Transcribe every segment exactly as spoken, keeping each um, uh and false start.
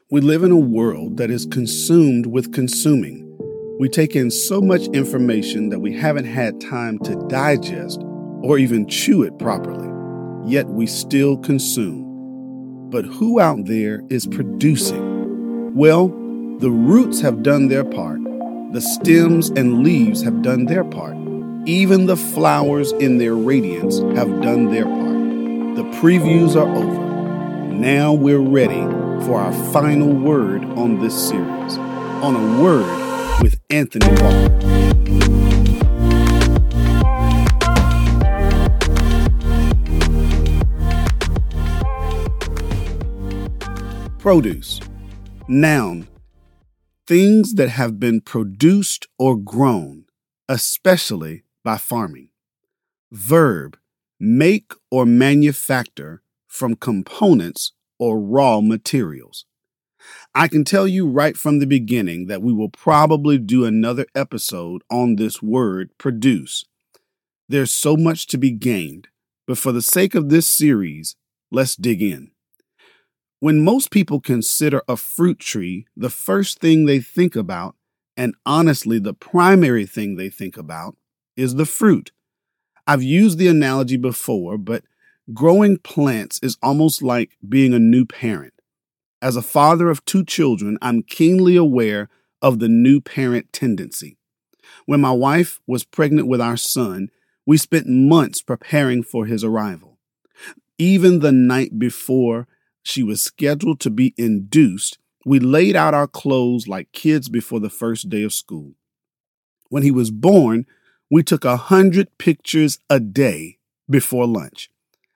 We live in a world that is consumed with consuming. We take in so much information that we haven't had time to digest or even chew it properly. Yet we still consume. But who out there is producing? Well, the roots have done their part. The stems and leaves have done their part. Even the flowers in their radiance have done their part. The previews are over. Now we're ready for our final word on this series, On a Word with Anthony Walker. Produce. Noun. Things that have been produced or grown, especially by farming. Verb. Make or manufacture from components or raw materials. I can tell you right from the beginning that we will probably do another episode on this word, produce. There's so much to be gained, but for the sake of this series, let's dig in. When most people consider a fruit tree, the first thing they think about, and honestly the primary thing they think about, is the fruit. I've used the analogy before, but growing plants is almost like being a new parent. As a father of two children, I'm keenly aware of the new parent tendency. When my wife was pregnant with our son, we spent months preparing for his arrival. Even the night before she was scheduled to be induced, we laid out our clothes like kids before the first day of school. When he was born, we took a hundred pictures a day before lunch.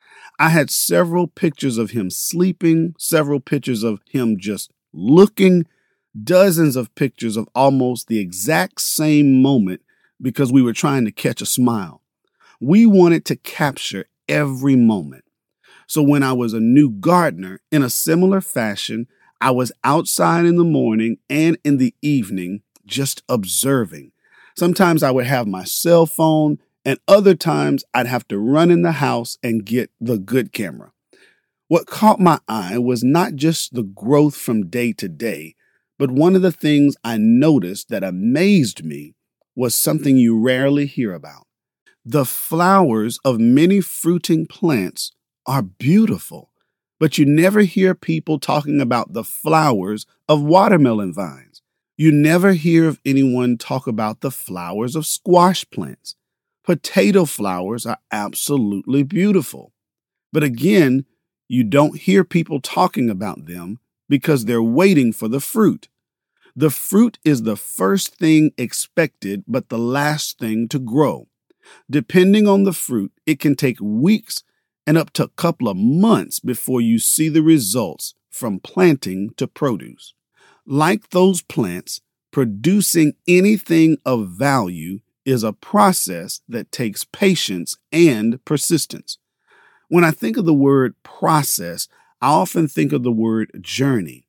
I had several pictures of him sleeping, several pictures of him just looking, dozens of pictures of almost the exact same moment because we were trying to catch a smile. We wanted to capture every moment. So when I was a new gardener, in a similar fashion, I was outside in the morning and in the evening just observing. Sometimes I would have my cell phone, and other times I'd have to run in the house and get the good camera. What caught my eye was not just the growth from day to day, but one of the things I noticed that amazed me was something you rarely hear about. The flowers of many fruiting plants are beautiful, but you never hear people talking about the flowers of watermelon vines. You never hear of anyone talk about the flowers of squash plants. Potato flowers are absolutely beautiful. But again, you don't hear people talking about them because they're waiting for the fruit. The fruit is the first thing expected, but the last thing to grow. Depending on the fruit, it can take weeks and up to a couple of months before you see the results from planting to produce. Like those plants, producing anything of value is a process that takes patience and persistence. When I think of the word process, I often think of the word journey.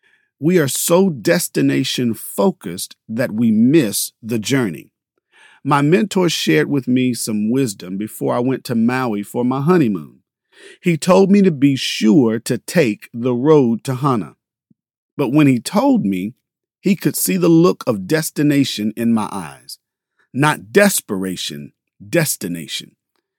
We are so destination focused that we miss the journey. My mentor shared with me some wisdom before I went to Maui for my honeymoon. He told me to be sure to take the road to Hana. But when he told me, he could see the look of destination in my eyes. Not desperation, destination.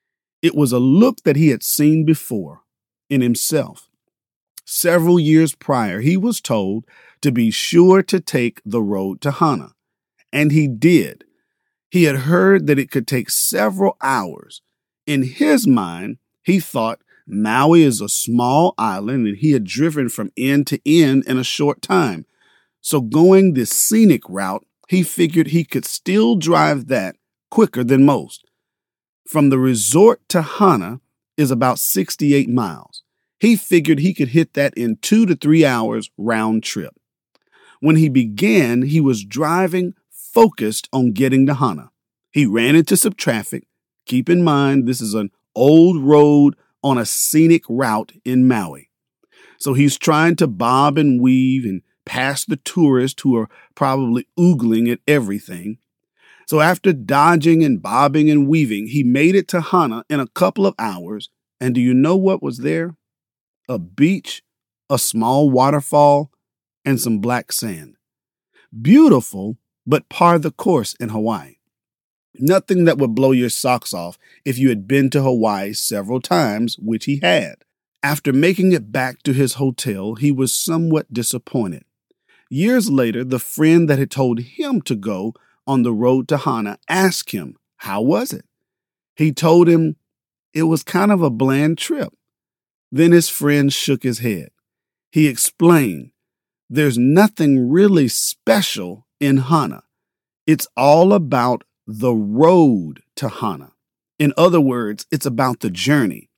It was a look that he had seen before in himself. Several years prior, he was told to be sure to take the road to Hana, and he did. He had heard that it could take several hours. In his mind, he thought Maui is a small island and he had driven from end to end in a short time. So going this scenic route, he figured he could still drive that quicker than most. From the resort to Hana is about sixty-eight miles. He figured he could hit that in two to three hours round trip. When he began, he was driving focused on getting to Hana. He ran into some traffic. Keep in mind, this is an old road on a scenic route in Maui. So he's trying to bob and weave and past the tourists who are probably oogling at everything. So after dodging and bobbing and weaving, he made it to Hana in a couple of hours. And do you know what was there? A beach, a small waterfall, and some black sand. Beautiful, but par the course in Hawaii. Nothing that would blow your socks off if you had been to Hawaii several times, which he had. After making it back to his hotel, he was somewhat disappointed. Years later, the friend that had told him to go on the road to Hana asked him, how was it? He told him it was kind of a bland trip. Then his friend shook his head. He explained, there's nothing really special in Hana. It's all about the road to Hana. In other words, it's about the journey.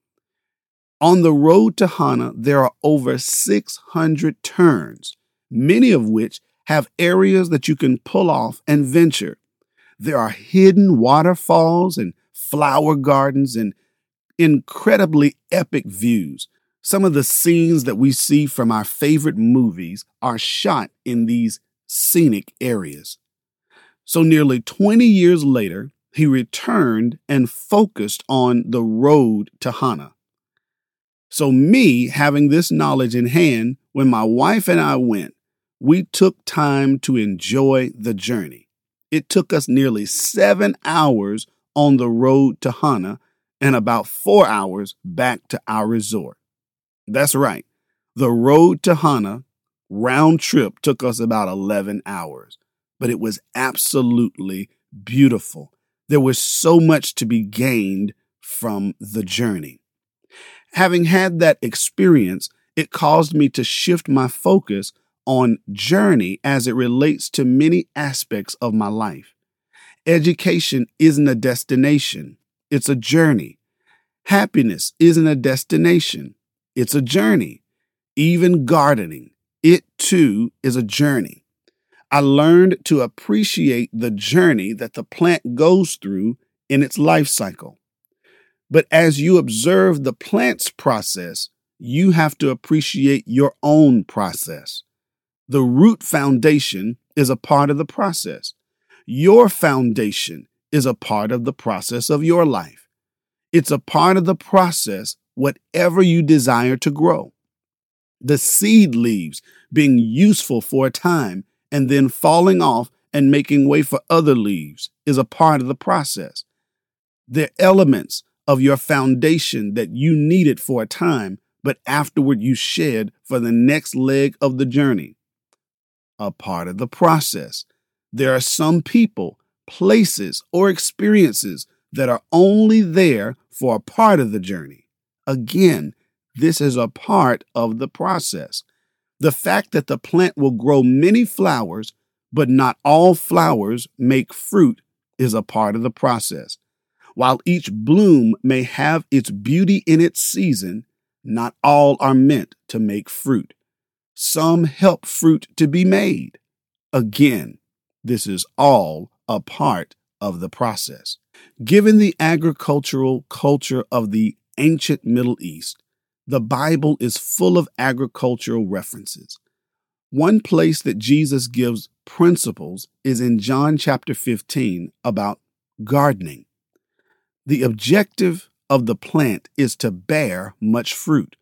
On the road to Hana, there are over six hundred turns, many of which have areas that you can pull off and venture. There are hidden waterfalls and flower gardens and incredibly epic views. Some of the scenes that we see from our favorite movies are shot in these scenic areas. So nearly twenty years later, he returned and focused on the road to Hana. So me having this knowledge in hand, when my wife and I went, we took time to enjoy the journey. It took us nearly seven hours on the road to Hana and about four hours back to our resort. That's right. The road to Hana round trip took us about eleven hours, but it was absolutely beautiful. There was so much to be gained from the journey. Having had that experience, it caused me to shift my focus on journey as it relates to many aspects of my life. Education isn't a destination, it's a journey. Happiness isn't a destination, it's a journey. Even gardening, it too is a journey. I learned to appreciate the journey that the plant goes through in its life cycle. But as you observe the plant's process, you have to appreciate your own process. The root foundation is a part of the process. Your foundation is a part of the process of your life. It's a part of the process, whatever you desire to grow. The seed leaves being useful for a time and then falling off and making way for other leaves is a part of the process. They're elements of your foundation that you needed for a time, but afterward you shed for the next leg of the journey. A part of the process. There are some people, places, or experiences that are only there for a part of the journey. Again, this is a part of the process. The fact that the plant will grow many flowers, but not all flowers make fruit, is a part of the process. While each bloom may have its beauty in its season, not all are meant to make fruit. Some help fruit to be made. Again, this is all a part of the process. Given the agricultural culture of the ancient Middle East, the Bible is full of agricultural references. One place that Jesus gives principles is in John chapter fifteen about gardening. The objective of the plant is to bear much fruit.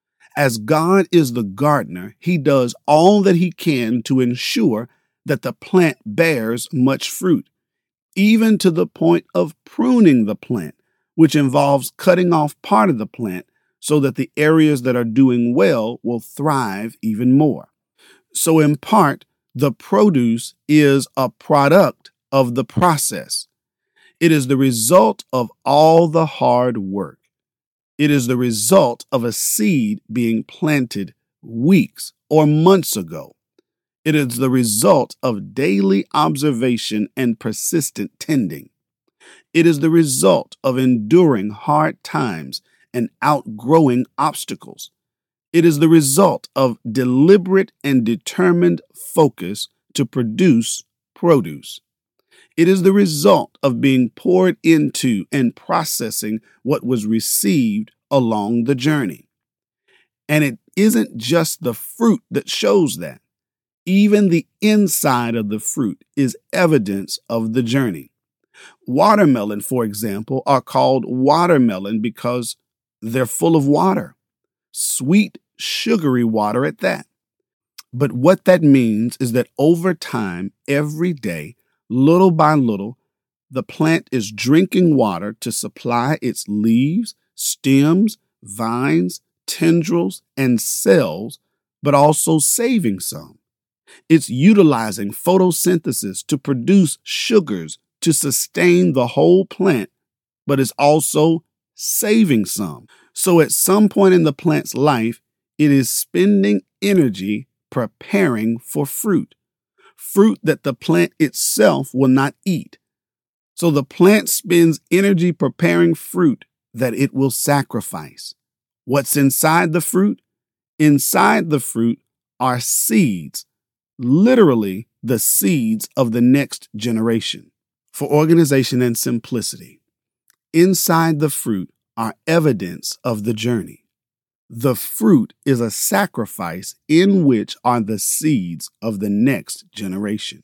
As God is the gardener, he does all that he can to ensure that the plant bears much fruit, even to the point of pruning the plant, which involves cutting off part of the plant so that the areas that are doing well will thrive even more. So in part, the produce is a product of the process. It is the result of all the hard work. It is the result of a seed being planted weeks or months ago. It is the result of daily observation and persistent tending. It is the result of enduring hard times and outgrowing obstacles. It is the result of deliberate and determined focus to produce produce. It is the result of being poured into and processing what was received along the journey. And it isn't just the fruit that shows that. Even the inside of the fruit is evidence of the journey. Watermelon, for example, are called watermelon because they're full of water. Sweet, sugary water at that. But what that means is that over time, every day, little by little, the plant is drinking water to supply its leaves, stems, vines, tendrils, and cells, but also saving some. It's utilizing photosynthesis to produce sugars to sustain the whole plant, but it's also saving some. So at some point in the plant's life, it is spending energy preparing for fruit, fruit that the plant itself will not eat. So the plant spends energy preparing fruit that it will sacrifice. What's inside the fruit? Inside the fruit are seeds, literally the seeds of the next generation. For organization and simplicity, inside the fruit are evidence of the journey. The fruit is a sacrifice in which are the seeds of the next generation.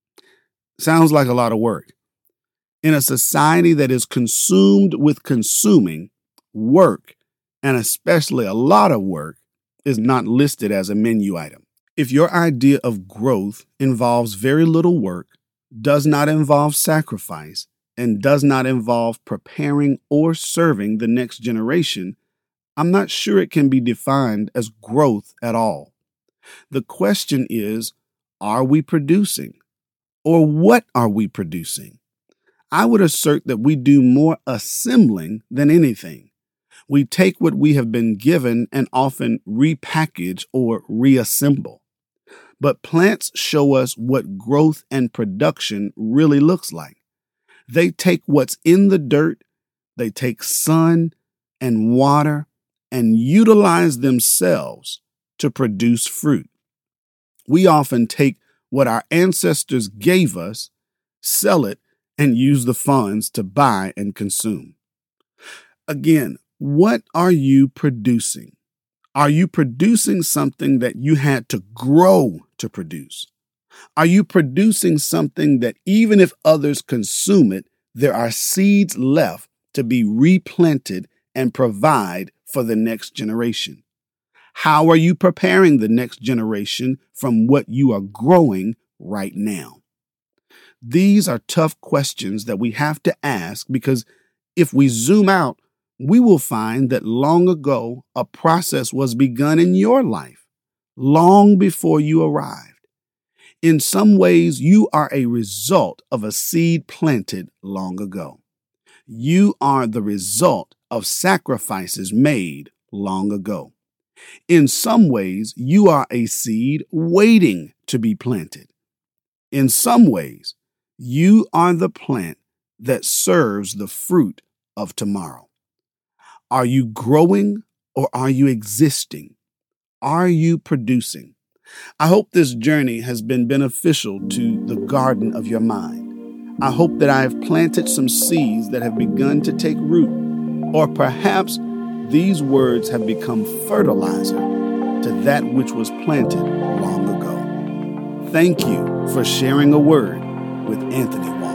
Sounds like a lot of work. In a society that is consumed with consuming, work, and especially a lot of work, is not listed as a menu item. If your idea of growth involves very little work, does not involve sacrifice, and does not involve preparing or serving the next generation, I'm not sure it can be defined as growth at all. The question is, are we producing? Or what are we producing? I would assert that we do more assembling than anything. We take what we have been given and often repackage or reassemble. But plants show us what growth and production really looks like. They take what's in the dirt, they take sun and water, and utilize themselves to produce fruit. We often take what our ancestors gave us, sell it, and use the funds to buy and consume. Again, what are you producing? Are you producing something that you had to grow to produce? Are you producing something that even if others consume it, there are seeds left to be replanted and provide for the next generation? How are you preparing the next generation from what you are growing right now? These are tough questions that we have to ask because if we zoom out, we will find that long ago a process was begun in your life, long before you arrived. In some ways, you are a result of a seed planted long ago. You are the result of sacrifices made long ago. In some ways, you are a seed waiting to be planted. In some ways, you are the plant that serves the fruit of tomorrow. Are you growing or are you existing? Are you producing? I hope this journey has been beneficial to the garden of your mind. I hope that I have planted some seeds that have begun to take root, or perhaps these words have become fertilizer to that which was planted long ago. Thank you for sharing a word with Anthony Wong.